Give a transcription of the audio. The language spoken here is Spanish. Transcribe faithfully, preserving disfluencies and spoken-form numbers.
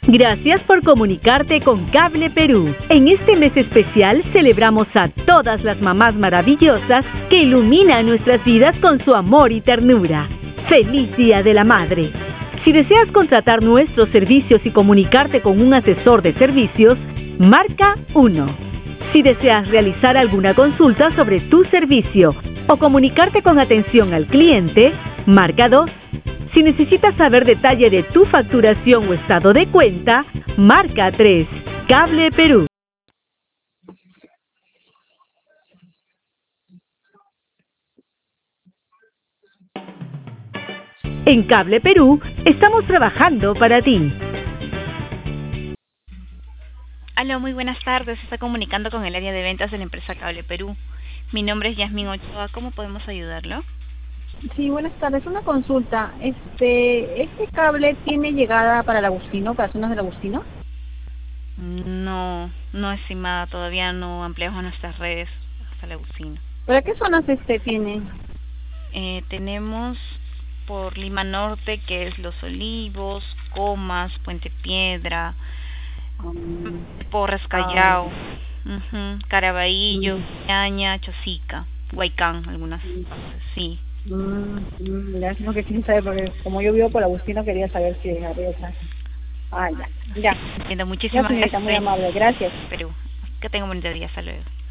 Gracias por comunicarte con Cable Perú. En este mes especial celebramos a todas las mamás maravillosas que iluminan nuestras vidas con su amor y ternura. ¡Feliz Día de la Madre! Si deseas contratar nuestros servicios y comunicarte con un asesor de servicios, marca uno. Si deseas realizar alguna consulta sobre tu servicio o comunicarte con atención al cliente, marca dos. Si necesitas saber detalle de tu facturación o estado de cuenta, marca tres. Cable Perú. En Cable Perú, estamos trabajando para ti. Aló, muy buenas tardes. Se está comunicando con el área de ventas de la empresa Cable Perú. Mi nombre es Yasmín Ochoa. ¿Cómo podemos ayudarlo? Sí, buenas tardes. Una consulta. Este, ¿este cable tiene llegada para el Agustino, para zonas del Agustino? No, no, estimada. Todavía no ampliamos nuestras redes hasta el Agustino. ¿Para qué zonas este tiene? Eh, tenemos por Lima Norte, que es Los Olivos, Comas, Puente Piedra, um, Porras, Callao, uh, uh-huh, Caraballo, Ñaña, Chosica, Huaycán, algunas, sí. Mm, mm, ya, no que quise saber, porque como yo vivo por Agustino quería saber si había otra. Ah, ya, ya. Entiendo, muchísimas ya, señorita, gracias. Muy amable, gracias. Perú. Que tenga un buen día, hasta luego.